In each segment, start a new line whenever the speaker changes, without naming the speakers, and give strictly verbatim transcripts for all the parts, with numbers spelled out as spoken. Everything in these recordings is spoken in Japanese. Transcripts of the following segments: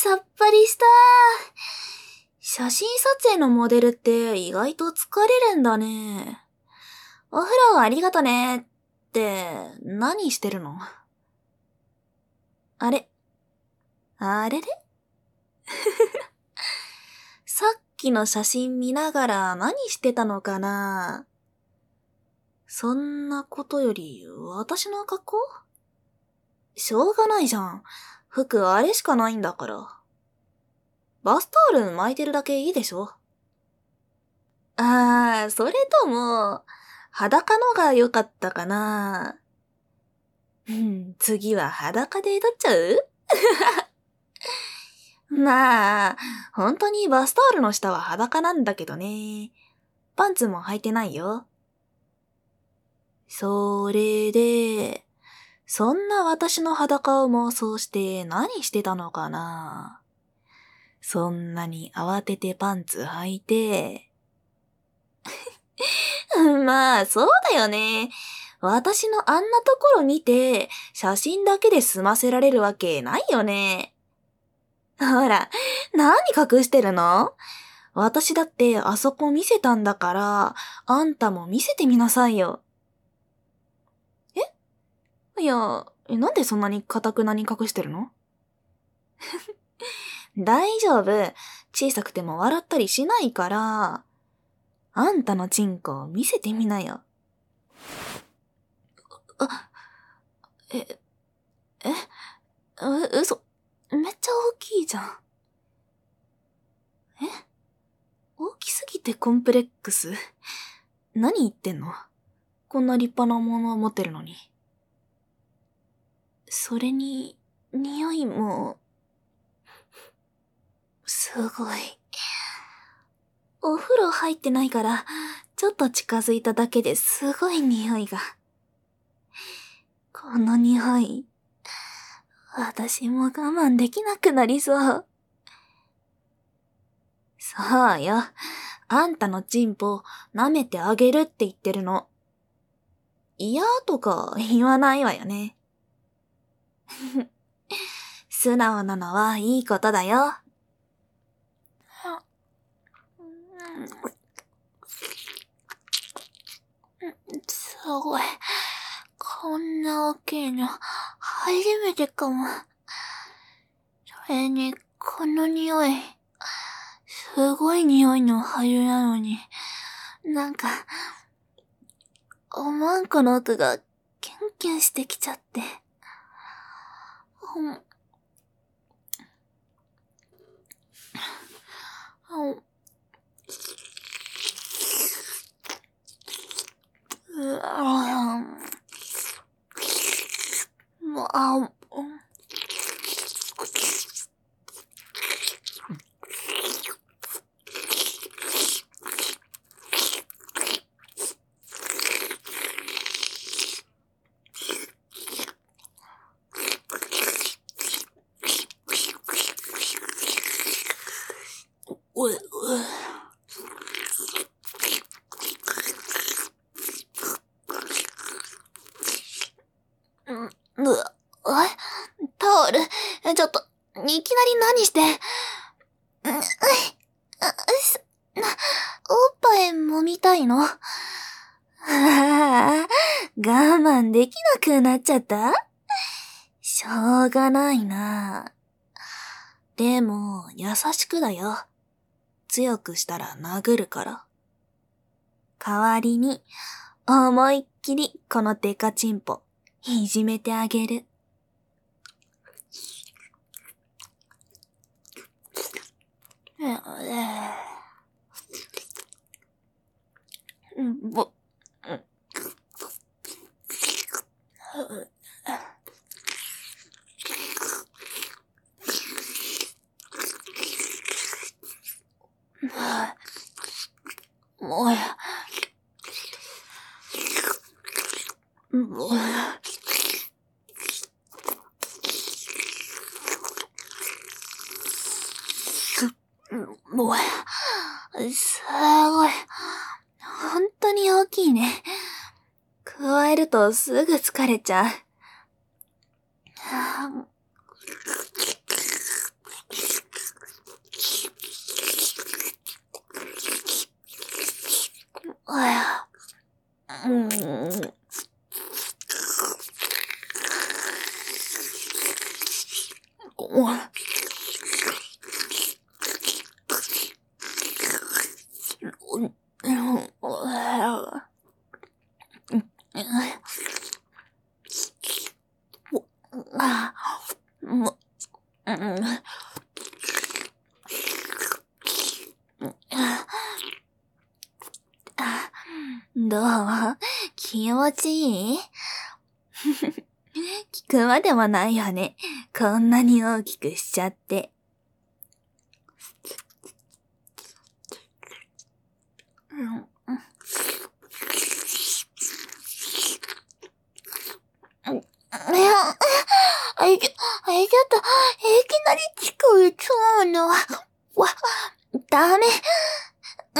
さっぱりした。写真撮影のモデルって意外と疲れるんだね。お風呂ありがとねって、何してるの？あれあれれさっきの写真見ながら何してたのかな？そんなことより、私の格好？しょうがないじゃん。服あれしかないんだから。バスタオル巻いてるだけいいでしょ？あー、それとも、裸のが良かったかな？うん、次は裸で撮っちゃう？まあ、本当にバスタオルの下は裸なんだけどね。パンツも履いてないよ。それで、そんな私の裸を妄想して何してたのかな？そんなに慌ててパンツ履いて。まあ、そうだよね。私のあんなところ見て、写真だけで済ませられるわけないよね。ほら、何隠してるの？私だってあそこ見せたんだから、あんたも見せてみなさいよ。え？いや、なんでそんなに堅くなに隠してるの？大丈夫。小さくても笑ったりしないから。あんたのチンコ見せてみなよ。あ、え、え、う、嘘。めっちゃ大きいじゃん。え？大きすぎてコンプレックス？何言ってんの？こんな立派なものを持ってるのに。それに、匂いも、すごい。お風呂入ってないから、ちょっと近づいただけですごい匂いが。この匂い、私も我慢できなくなりそう。そうよ。あんたのチンポ舐めてあげるって言ってるの。嫌とか言わないわよね。素直なのはいいことだよ。すごい。こんな大きいの、初めてかも。それに、この匂い。すごい匂いのはずなのに。なんか、おまんこの奥がキュンキュンしてきちゃって。うん。うんうわもう、あ、うん。う、う、うん、う、えタオル、ちょっと、いきなり何して、うん、うい、あ、す、な、おっぱい揉みたいの？ああ、我慢できなくなっちゃった？しょうがないな。でも、優しくだよ。強くしたら殴るから。代わりに、思いっきりこのデカチンポ、いじめてあげる。うん、ぼ、うん。もうや。もうや。もうや。すごい。本当に大きいね。加えるとすぐ疲れちゃう。 うん。どう？気持ちいい？聞くまでもないよね。こんなに大きくしちゃって。いや、あれちょ、あれちょっと、いきなりチクをつむのは、わ、ダメ。こねくり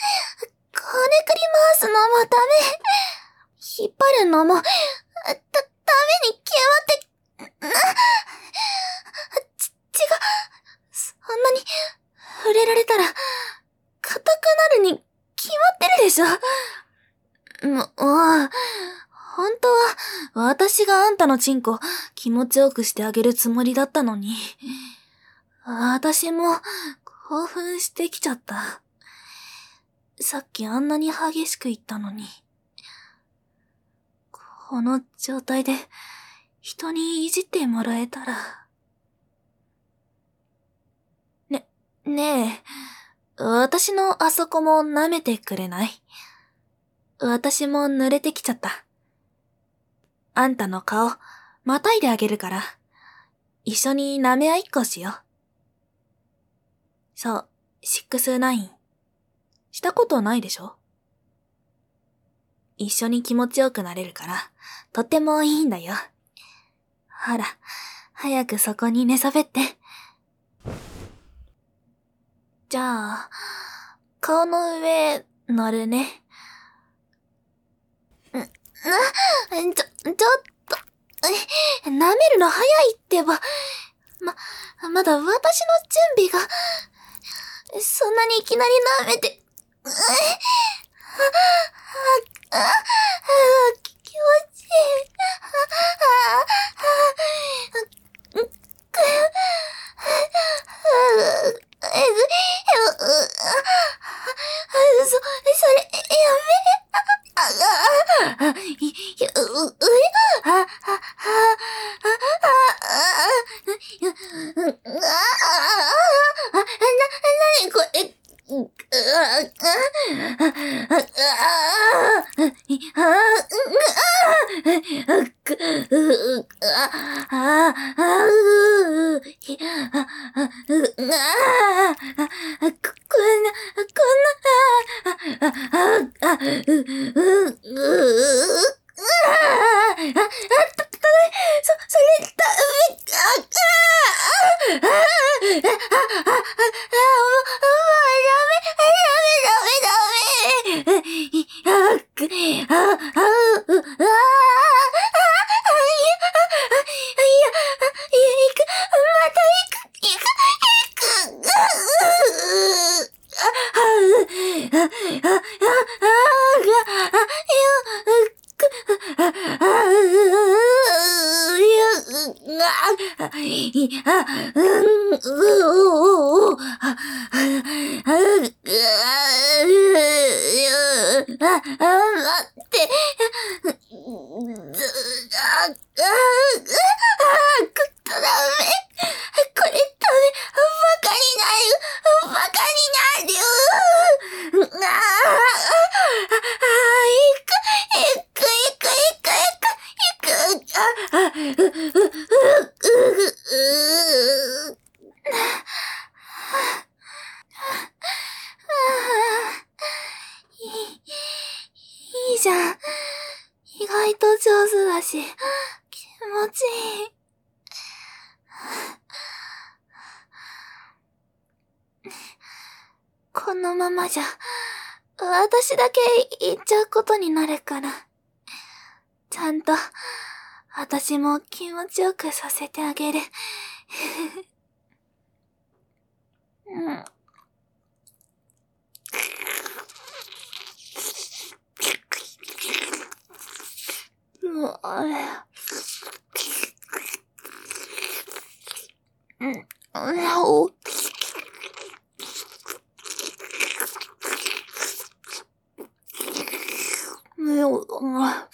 回すのもダメ。引っ張るのも、だ、ダメに決まって、な、ち、血が、そんなに、触れられたら、硬くなるに決まってるでしょ。もう、本当は、私があんたのチンコ、気持ちよくしてあげるつもりだったのに。私も、興奮してきちゃった。さっきあんなに激しく言ったのに。この状態で、人にいじってもらえたら。ね、ねえ、私のあそこも舐めてくれない？私も濡れてきちゃった。あんたの顔、またいであげるから、一緒に舐め合いっこしよう。そう、シックスナイン。したことないでしょ？一緒に気持ちよくなれるから、とってもいいんだよ。ほら、早くそこに寝そべって。じゃあ、顔の上、乗るね。ん、な、ちょ、ちょっと、え、舐めるの早いってば。ま、まだ私の準備が、そんなにいきなり舐めて、あ、あ、あ、あ、気持ちいい。そ、それ、やめ。あ、あ、い、う、う、あ、あ、あ、あ、な、にこれ、このままじゃ、私だけ行っちゃうことになるから。ちゃんと、私も気持ちよくさせてあげる。うん。 No. No.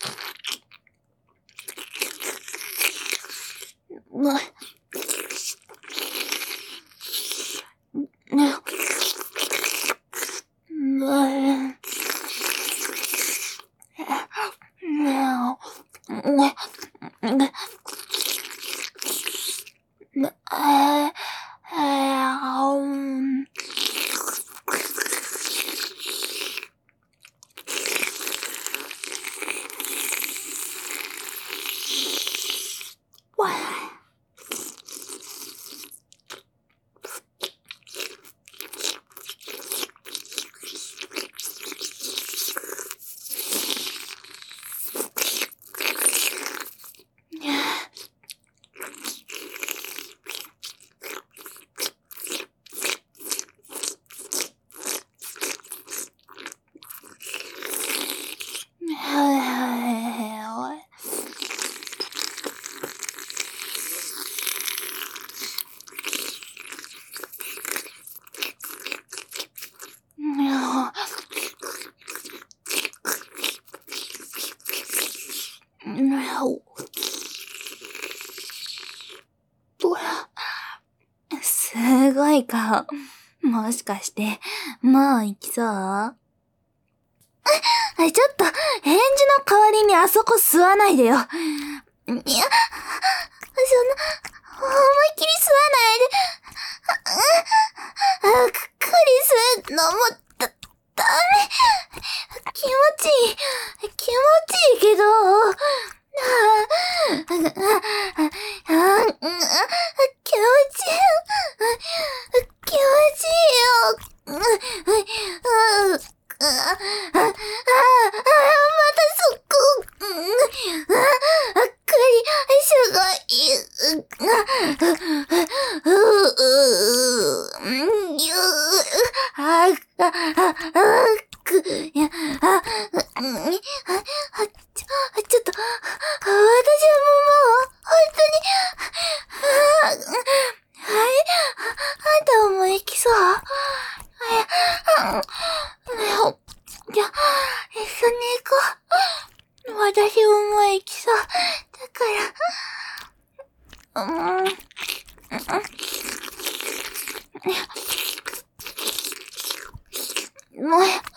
すごい顔。もしかして、もう行きそう？あ、ちょっと、返事の代わりにあそこ吸わないでよ。いや、そんな、思いっきり吸わないで。あ、くっくり吸うのも、だ、ダメ。気持ちいい。気持ちいいけど、ああ、ああ、ああ、気持ちいい。気持ちいいよ。ああ、ああ、またそこ。あっくり、すごい。あ、あ、あ、あ、く、いや、あ、あ、ちょ、ちょっと、私ももう、本当に、はい、あんたも行きそう？いや、一緒に行こう。私ももう行きそう。だから、うん、もう、